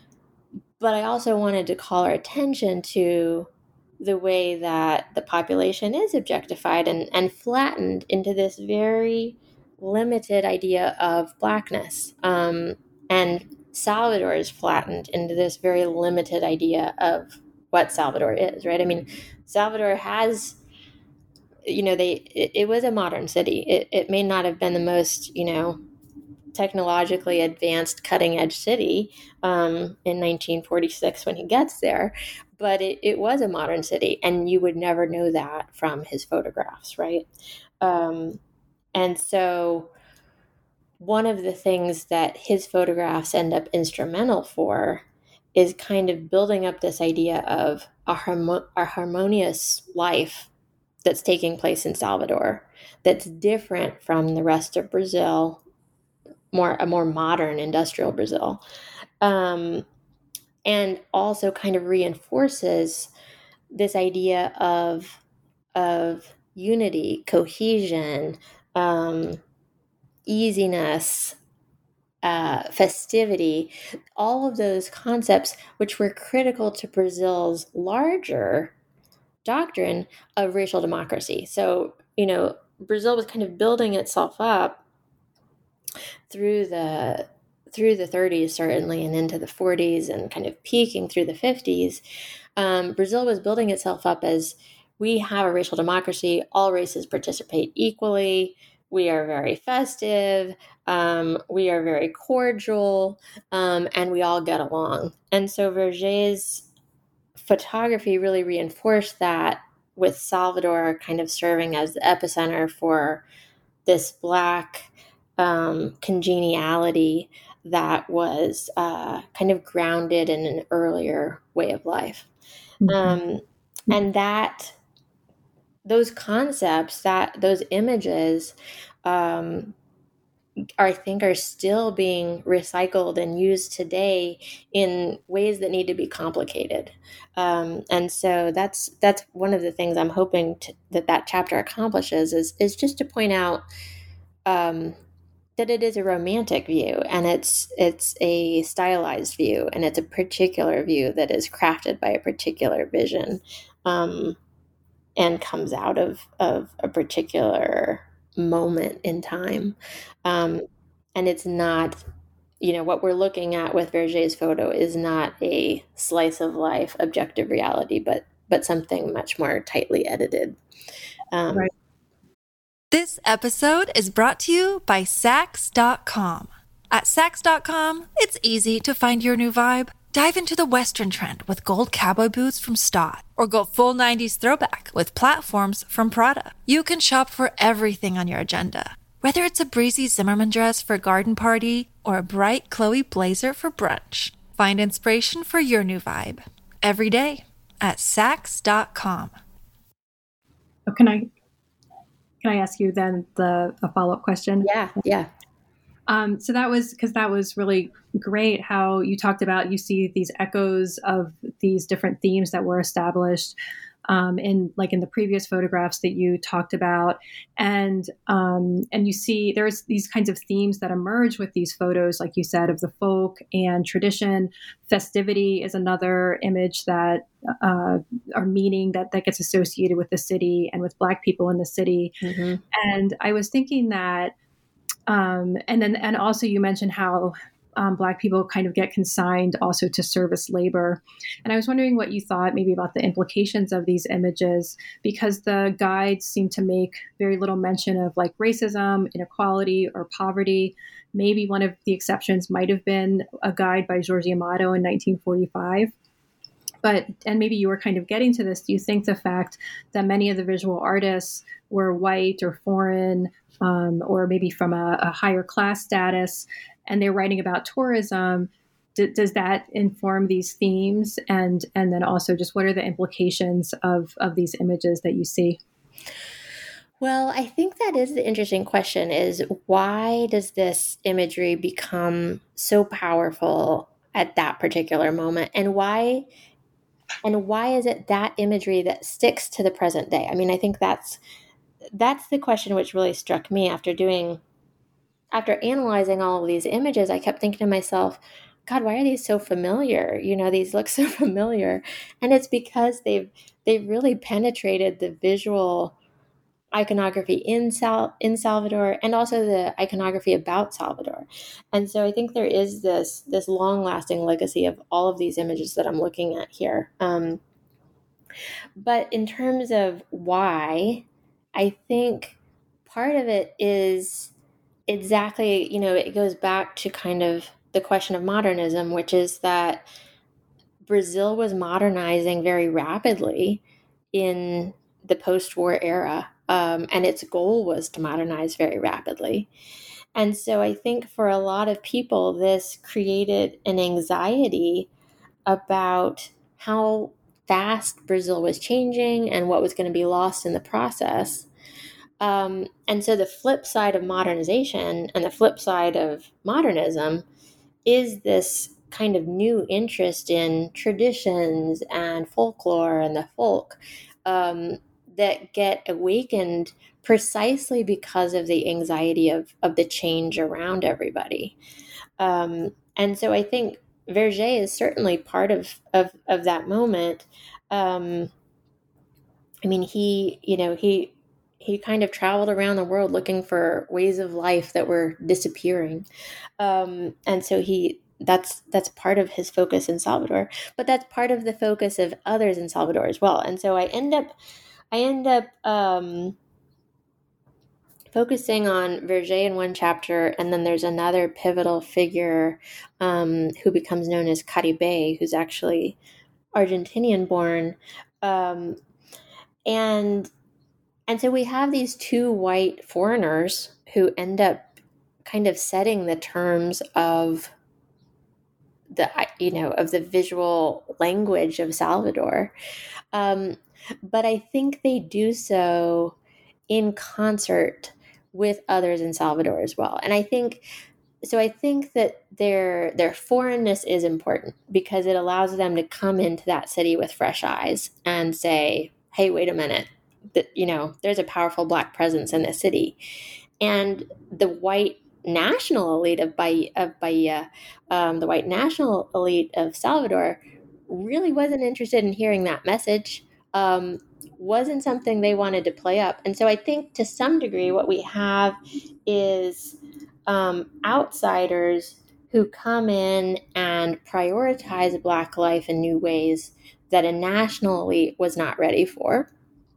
But I also wanted to call our attention to the way that the population is objectified and, and flattened into this very limited idea of Blackness. Um, and Salvador is flattened into this very limited idea of what Salvador is, right? I mean, Salvador has, you know, they it, it was a modern city. It, it may not have been the most, you know, technologically advanced, cutting-edge city um, in nineteen forty-six when he gets there, but it, it was a modern city, and you would never know that from his photographs, right? Um, and so one of the things that his photographs end up instrumental for is kind of building up this idea of a, harmo- a harmonious life that's taking place in Salvador that's different from the rest of Brazil, more a more modern industrial Brazil, um, and also kind of reinforces this idea of of unity, cohesion, um, easiness, uh, festivity, all of those concepts which were critical to Brazil's larger doctrine of racial democracy. So, you know, Brazil was kind of building itself up through the through the thirties, certainly, and into the forties, and kind of peaking through the fifties. Um, Brazil was building itself up as, we have a racial democracy, all races participate equally, we are very festive, um, we are very cordial, um, and we all get along. And so Verger's photography really reinforced that, with Salvador kind of serving as the epicenter for this Black um, congeniality that was uh, kind of grounded in an earlier way of life. Mm-hmm. Um, and that, those concepts, that those images, um, I think are still being recycled and used today in ways that need to be complicated. Um, and so that's that's one of the things I'm hoping to, that that chapter accomplishes is is just to point out um, that it is a romantic view, and it's it's a stylized view, and it's a particular view that is crafted by a particular vision, um, and comes out of of a particular moment in time. Um, and it's not, you know, what we're looking at with Verger's photo is not a slice of life objective reality, but but something much more tightly edited. Um, right. This episode is brought to you by Saks dot com. At Saks dot com, it's easy to find your new vibe. Dive into the Western trend with gold cowboy boots from Stott, or go full nineties throwback with platforms from Prada. You can shop for everything on your agenda, whether it's a breezy Zimmermann dress for a garden party or a bright Chloe blazer for brunch. Find inspiration for your new vibe every day at Saks dot com. Oh, can I can I ask you then the a follow-up question? Yeah, yeah. Um, so that was because that was really great how you talked about, you see these echoes of these different themes that were established um, in like in the previous photographs that you talked about. And um, and you see there's these kinds of themes that emerge with these photos, like you said, of the folk and tradition. Festivity is another image that uh, or meaning that, that gets associated with the city and with Black people in the city. Mm-hmm. And I was thinking that Um, and then, and also you mentioned how um, Black people kind of get consigned also to service labor. And I was wondering what you thought maybe about the implications of these images, because the guides seem to make very little mention of like racism, inequality, or poverty. Maybe one of the exceptions might have been a guide by Jorge Amado in nineteen forty-five. But, and maybe you were kind of getting to this, do you think the fact that many of the visual artists were white or foreign, um, or maybe from a, a higher class status, and they're writing about tourism, d- does that inform these themes? And and then also just what are the implications of, of these images that you see? Well, I think that is the interesting question, is why does this imagery become so powerful at that particular moment? And why... And why is it that imagery that sticks to the present day? I mean, I think that's that's the question which really struck me after doing, after analyzing all of these images. I kept thinking to myself, God, why are these so familiar? You know, these look so familiar. And it's because they've they've really penetrated the visual iconography in Sal- in Salvador, and also the iconography about Salvador. And so I think there is this this long-lasting legacy of all of these images that I'm looking at here. Um, but in terms of why, I think part of it is exactly, you know, it goes back to kind of the question of modernism, which is that Brazil was modernizing very rapidly in the post-war era. Um, and its goal was to modernize very rapidly. And so I think for a lot of people, this created an anxiety about how fast Brazil was changing and what was going to be lost in the process. Um, and so the flip side of modernization and the flip side of modernism is this kind of new interest in traditions and folklore and the folk um, that get awakened precisely because of the anxiety of, of the change around everybody. Um, and so I think Verger is certainly part of, of, of that moment. Um, I mean, he, you know, he, he kind of traveled around the world looking for ways of life that were disappearing. Um, and so he, that's, that's part of his focus in Salvador, but that's part of the focus of others in Salvador as well. And so I end up, I end up, um, focusing on Verger in one chapter, and then there's another pivotal figure um, who becomes known as Caribe, who's actually Argentinian born. Um, and and so we have these two white foreigners who end up kind of setting the terms of the, you know, of the visual language of Salvador. Um, but I think they do so in concert with others in Salvador as well. And I think, so I think that their their foreignness is important because it allows them to come into that city with fresh eyes and say, hey, wait a minute, that, you know, there's a powerful Black presence in this city. And the white national elite of Bahia, of Bahia um, the white national elite of Salvador really wasn't interested in hearing that message. Um, wasn't something they wanted to play up. And so I think to some degree what we have is um, outsiders who come in and prioritize Black life in new ways that a national elite was not ready for.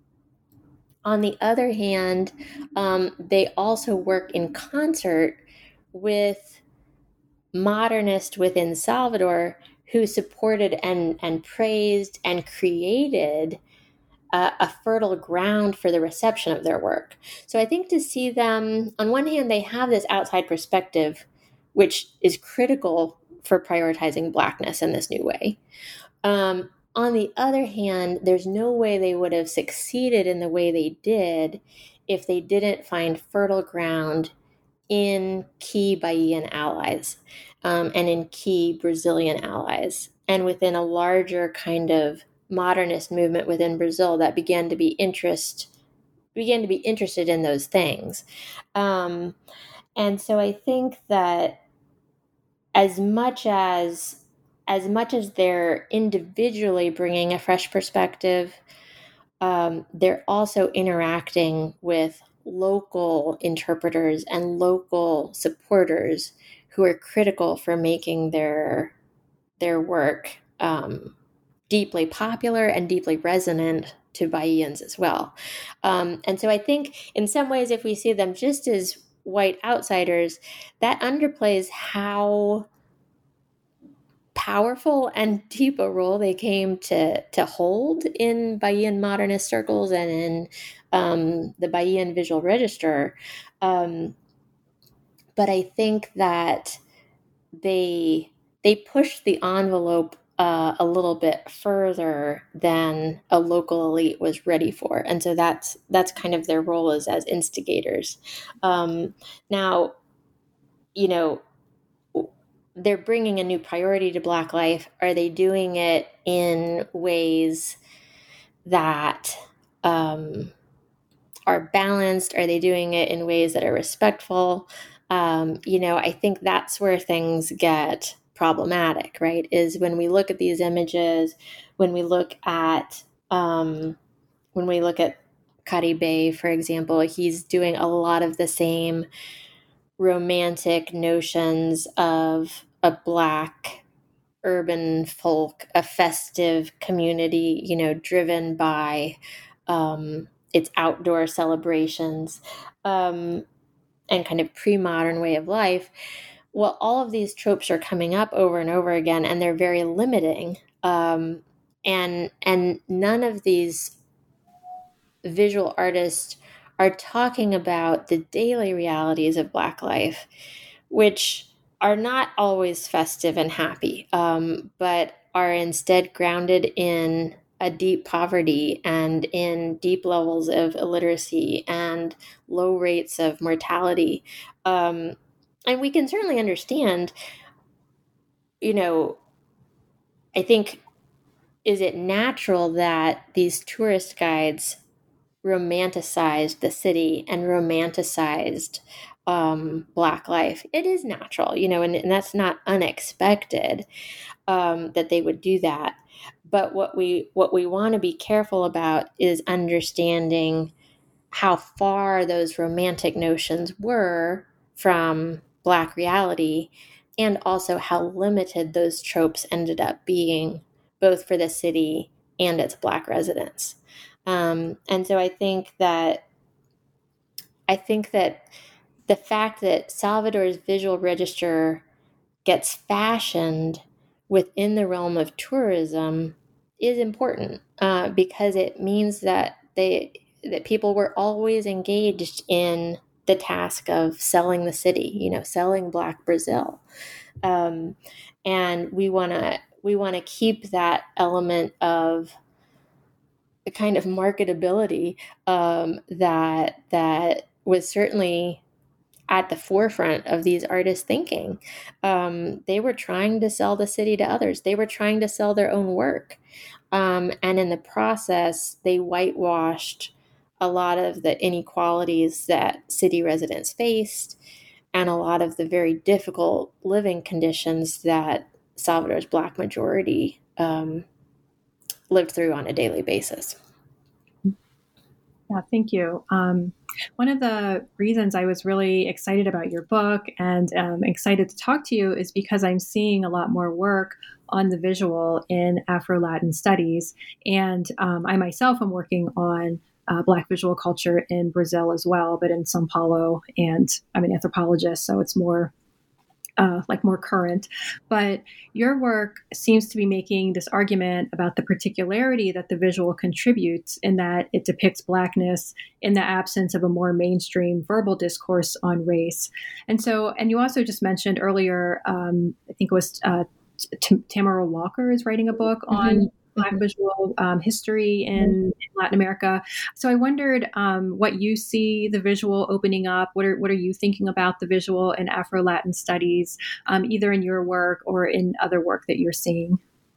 On the other hand, um, they also work in concert with modernists within Salvador who supported and, and praised and created uh, a fertile ground for the reception of their work. So I think to see them, on one hand, they have this outside perspective, which is critical for prioritizing Blackness in this new way. Um, on the other hand, there's no way they would have succeeded in the way they did if they didn't find fertile ground in key Bahian allies um, and in key Brazilian allies, and within a larger kind of modernist movement within Brazil that began to be interest began to be interested in those things. Um, and so I think that as much as as much as they're individually bringing a fresh perspective, um, they're also interacting with local interpreters and local supporters who are critical for making their their work um, deeply popular and deeply resonant to Bahians as well. Um, and so I think in some ways, if we see them just as white outsiders, that underplays how powerful and deep a role they came to to hold in Bahian modernist circles and in um, the Bahian visual register. Um, but I think that they they pushed the envelope uh, a little bit further than a local elite was ready for, and so that's that's kind of their role as as instigators. Um, now, you know, they're bringing a new priority to Black life. Are they doing it in ways that um, are balanced? Are they doing it in ways that are respectful? Um, you know, I think that's where things get problematic, right? Is when we look at these images, when we look at um, when we look at Caribe, for example, he's doing a lot of the same romantic notions of a Black urban folk, a festive community, you know, driven by um, its outdoor celebrations um, and kind of pre-modern way of life. Well, all of these tropes are coming up over and over again, and they're very limiting. Um, and and none of these visual artists are talking about the daily realities of Black life, which are not always festive and happy, um, but are instead grounded in a deep poverty and in deep levels of illiteracy and low rates of mortality. Um, and we can certainly understand, you know, I think, is it natural that these tourist guides romanticized the city and romanticized um, Black life? It is natural, you know, and, and that's not unexpected um, that they would do that. But what we what we want to be careful about is understanding how far those romantic notions were from Black reality, and also how limited those tropes ended up being, both for the city and its Black residents. Um, and so I think that I think that the fact that Salvador's visual register gets fashioned within the realm of tourism is important, uh, because it means that they that people were always engaged in the task of selling the city, you know, selling Black Brazil, um, and we want to we want to keep that element of the kind of marketability um, that that was certainly at the forefront of these artists' thinking. Um, they were trying to sell the city to others. They were trying to sell their own work. Um, and in the process, they whitewashed a lot of the inequalities that city residents faced and a lot of the very difficult living conditions that Salvador's Black majority um, lived through on a daily basis. Yeah, thank you. Um, one of the reasons I was really excited about your book and um, excited to talk to you is because I'm seeing a lot more work on the visual in Afro-Latin studies. And um, I myself am working on uh, Black visual culture in Brazil as well, but in Sao Paulo. And I'm an anthropologist, so it's more Uh, like more current. But your work seems to be making this argument about the particularity that the visual contributes, in that it depicts Blackness in the absence of a more mainstream verbal discourse on race. And so, and you also just mentioned earlier, um, I think it was uh, T- Tamara Walker is writing a book on mm-hmm. Black visual um, history in, mm-hmm. in Latin America. So I wondered um, what you see the visual opening up. What are what are you thinking about the visual in Afro-Latin studies, um, either in your work or in other work that you're seeing?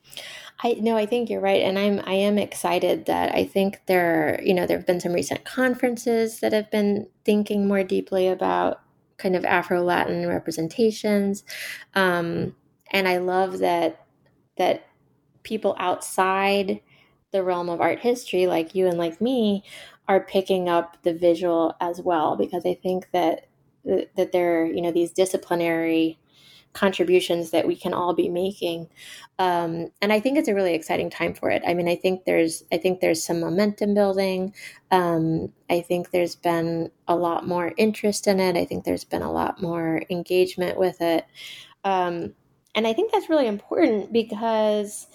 I no, I think you're right, and I'm I am excited that I think there you know there have been some recent conferences that have been thinking more deeply about kind of Afro-Latin representations, um, and I love that that. people outside the realm of art history, like you and like me, are picking up the visual as well, because I think that that there are, you know, these disciplinary contributions that we can all be making, um, and I think it's a really exciting time for it. I mean, I think there's I think there's some momentum building. Um, I think there's been a lot more interest in it. I think there's been a lot more engagement with it, um, and I think that's really important because.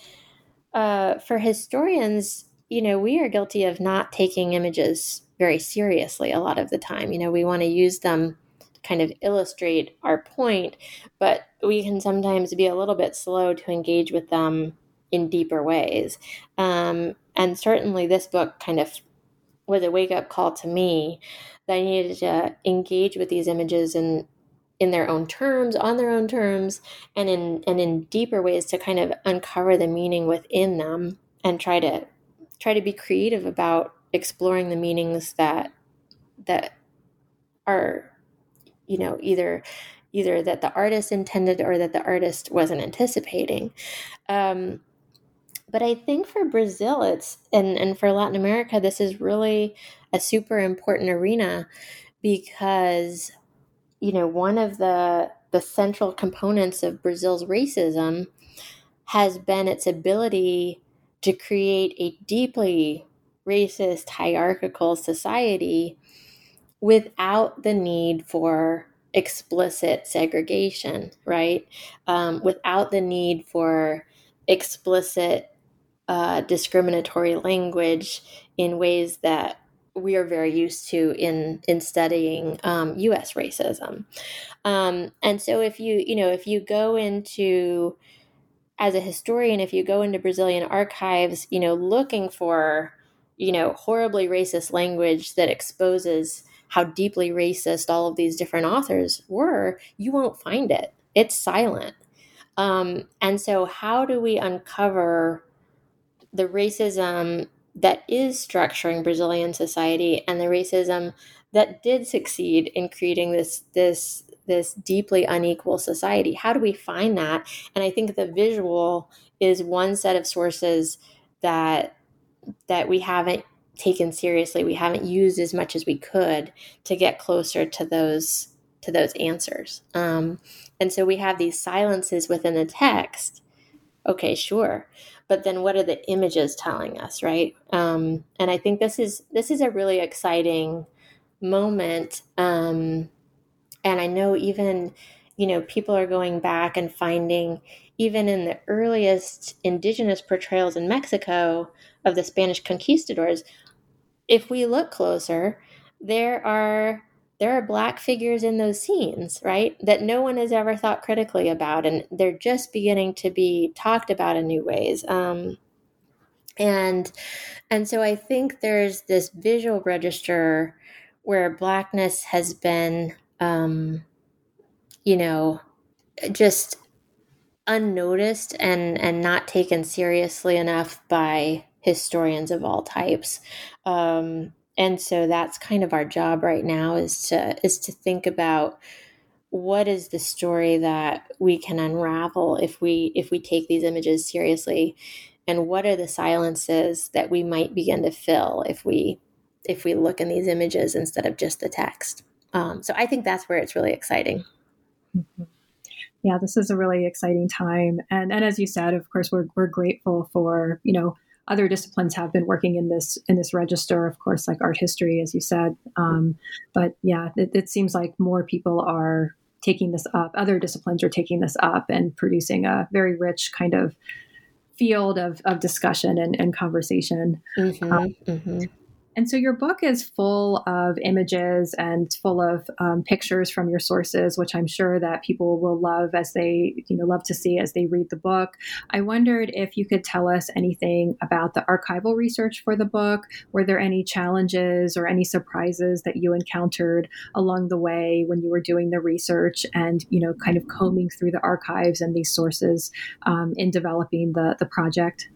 Uh, for historians, you know, we are guilty of not taking images very seriously a lot of the time. You know, we want to use them to kind of illustrate our point, but we can sometimes be a little bit slow to engage with them in deeper ways. Um, and certainly this book kind of was a wake-up call to me that I needed to engage with these images and in their own terms, on their own terms, and in and in deeper ways to kind of uncover the meaning within them and try to try to be creative about exploring the meanings that that are, you know, either either that the artist intended or that the artist wasn't anticipating. Um, but I think for Brazil, it's and and for Latin America, this is really a super important arena because. You know, one of the the central components of Brazil's racism has been its ability to create a deeply racist, hierarchical society without the need for explicit segregation, right? Um, without the need for explicit uh, discriminatory language in ways that we are very used to in in studying um, U S racism. Um, and so if you you know if you go into as a historian, if you go into Brazilian archives, you know, looking for, you know, horribly racist language that exposes how deeply racist all of these different authors were, you won't find it. It's silent. Um, and so how do we uncover the racism that is structuring Brazilian society and the racism that did succeed in creating this this this deeply unequal society? How do we find that? And I think the visual is one set of sources that that we haven't taken seriously. We haven't used as much as we could to get closer to those to those answers. Um, and so we have these silences within the text. Okay, sure. But then what are the images telling us, right? Um, and I think this is this is a really exciting moment. Um, and I know even, you know, people are going back and finding, even in the earliest indigenous portrayals in Mexico of the Spanish conquistadors, if we look closer, there are there are Black figures in those scenes, right, that no one has ever thought critically about, and they're just beginning to be talked about in new ways. Um, and and so I think there's this visual register where Blackness has been, um, you know, just unnoticed and and not taken seriously enough by historians of all types. Um, and so that's kind of our job right now, is to is to think about what is the story that we can unravel if we if we take these images seriously, and what are the silences that we might begin to fill if we if we look in these images instead of just the text. Um, so I think that's where it's really exciting. Mm-hmm. Yeah, this is a really exciting time. And and as you said, of course, we're we're grateful for, you know, other disciplines have been working in this in this register, of course, like art history, as you said. Um, but yeah, it, it seems like more people are taking this up. Other disciplines are taking this up and producing a very rich kind of field of, of discussion and, and conversation. Mm-hmm, Um, mm-hmm. And so your book is full of images and full of um, pictures from your sources, which I'm sure that people will love as they, you know, love to see as they read the book. I wondered if you could tell us anything about the archival research for the book. Were there any challenges or any surprises that you encountered along the way when you were doing the research and, you know, kind of combing through the archives and these sources um, in developing the, the project?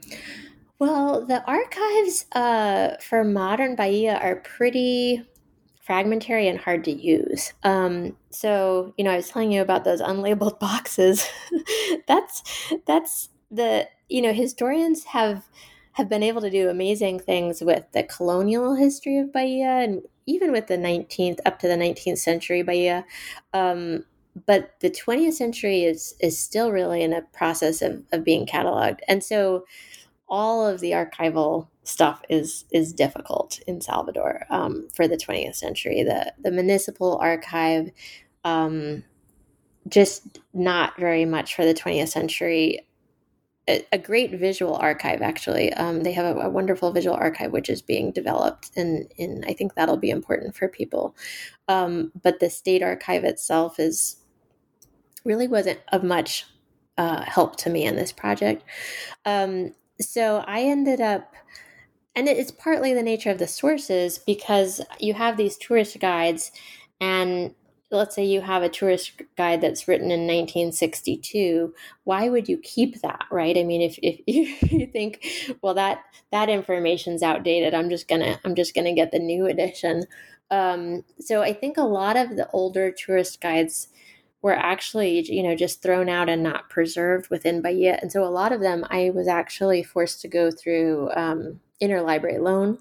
Well, the archives uh, for modern Bahia are pretty fragmentary and hard to use. Um, so, you know, I was telling you about those unlabeled boxes. that's that's the you know historians have have been able to do amazing things with the colonial history of Bahia, and even with the nineteenth up to the nineteenth century Bahia. Um, but the twentieth century is is still really in a process of, of being cataloged, and so all of the archival stuff is is difficult in Salvador um, for the twentieth century. The the municipal archive, um, just not very much for the twentieth century. A, a great visual archive, actually. Um, they have a, a wonderful visual archive which is being developed, and, and I think that'll be important for people. Um, but the state archive itself is really wasn't of much uh, help to me in this project. Um, So I ended up, and it's partly the nature of the sources, because you have these tourist guides, and let's say you have a tourist guide that's written in nineteen sixty-two, why would you keep that, right? I mean, if, if you think, well, that that information's outdated, I'm just gonna I'm just gonna get the new edition. Um, so I think a lot of the older tourist guides were actually, you know, just thrown out and not preserved within Bahia. And so a lot of them, I was actually forced to go through um, interlibrary loan.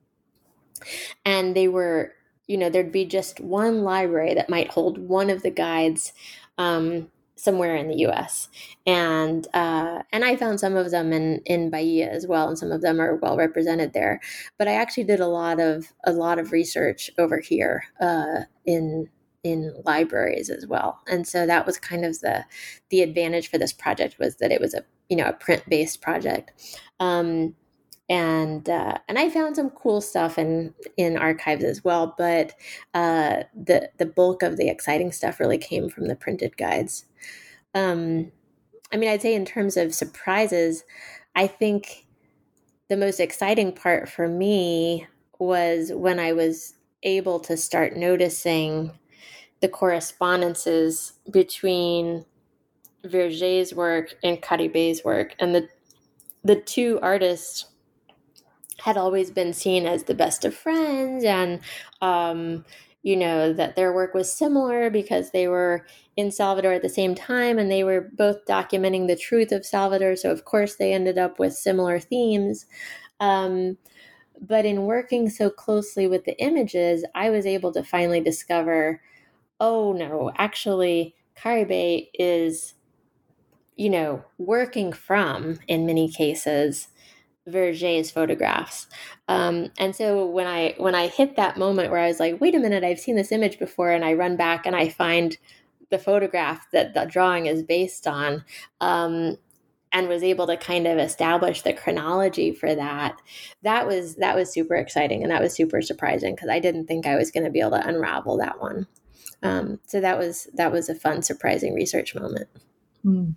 And they were, you know, there'd be just one library that might hold one of the guides um, somewhere in the U S. And uh, and I found some of them in, in Bahia as well, and some of them are well represented there. But I actually did a lot of a lot of research over here uh, in in libraries as well. And so that was kind of the the advantage for this project, was that it was a, you know, a print-based project. Um, and uh, and I found some cool stuff in in archives as well. But uh, the the bulk of the exciting stuff really came from the printed guides. Um, I mean, I'd say in terms of surprises, I think the most exciting part for me was when I was able to start noticing the correspondences between Verger's work and Caribé's work, and the the two artists had always been seen as the best of friends, and um, you know, that their work was similar because they were in Salvador at the same time, and they were both documenting the truth of Salvador. So of course they ended up with similar themes. Um, but in working so closely with the images, I was able to finally discover, oh no, actually, Caribé is, you know, working from, in many cases, Verger's photographs. Um, and so when I when I hit that moment where I was like, wait a minute, I've seen this image before, and I run back and I find the photograph that the drawing is based on, um, and was able to kind of establish the chronology for that, that was that was super exciting, and that was super surprising because I didn't think I was going to be able to unravel that one. Um, so that was that was a fun, surprising research moment. Mm.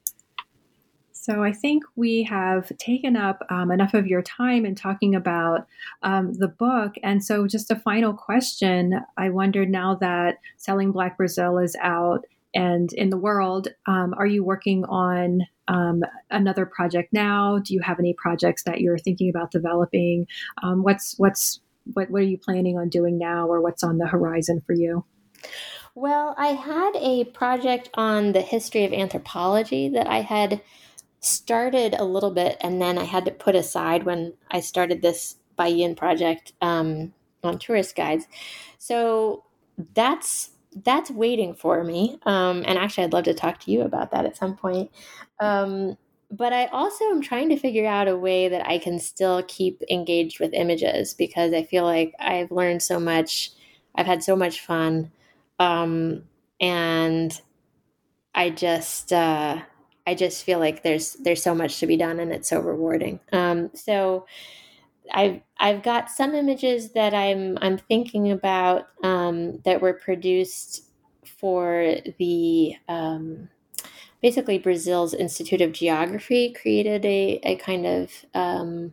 So I think we have taken up um, enough of your time in talking about um, the book. And so just a final question. I wondered, now that Selling Black Brazil is out and in the world, um, are you working on um, another project now? Do you have any projects that you're thinking about developing? Um, what's what's what, what are you planning on doing now, or what's on the horizon for you? Well, I had a project on the history of anthropology that I had started a little bit, and then I had to put aside when I started this Bahian project um, on tourist guides. So that's that's waiting for me. Um, and actually, I'd love to talk to you about that at some point. Um, but I also am trying to figure out a way that I can still keep engaged with images, because I feel like I've learned so much. I've had so much fun. Um, and I just, uh, I just feel like there's there's so much to be done, and it's so rewarding. Um, so I've I've got some images that I'm I'm thinking about um, that were produced for the um, basically Brazil's Institute of Geography created a a kind of um,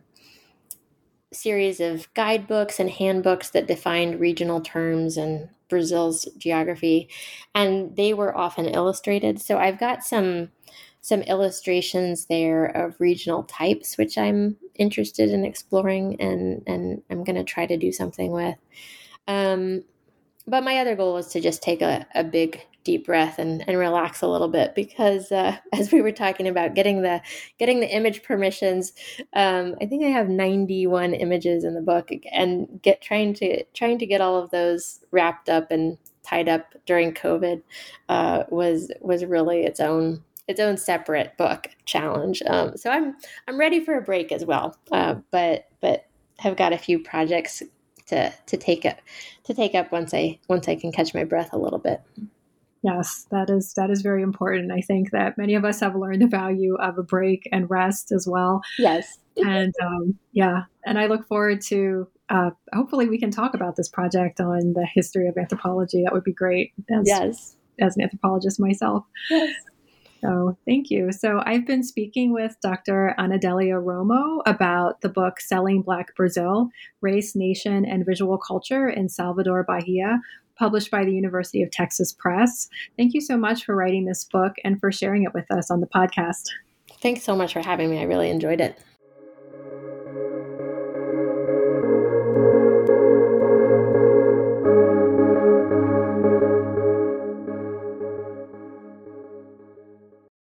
series of guidebooks and handbooks that defined regional terms and Brazil's geography, and they were often illustrated. So I've got some some illustrations there of regional types, which I'm interested in exploring, and and I'm going to try to do something with. Um, but my other goal was to just take a, a big deep breath and, and relax a little bit, because uh, as we were talking about getting the getting the image permissions, um, I think I have ninety-one images in the book, and get trying to trying to get all of those wrapped up and tied up during COVID uh, was was really its own its own separate book challenge. Um, so I'm I'm ready for a break as well, uh, but but have got a few projects to to take up to take up once I once I can catch my breath a little bit. Yes, that is that is very important. I think that many of us have learned the value of a break and rest as well. Yes. And um, yeah, and I look forward to uh, hopefully we can talk about this project on the history of anthropology. That would be great. As, yes. As an anthropologist myself. Yes. So thank you. So I've been speaking with Doctor Anadelia Romo about the book Selling Black Brazil, Race, Nation, and Visual Culture in Salvador, Bahia, published by the University of Texas Press. Thank you so much for writing this book and for sharing it with us on the podcast. Thanks so much for having me. I really enjoyed it.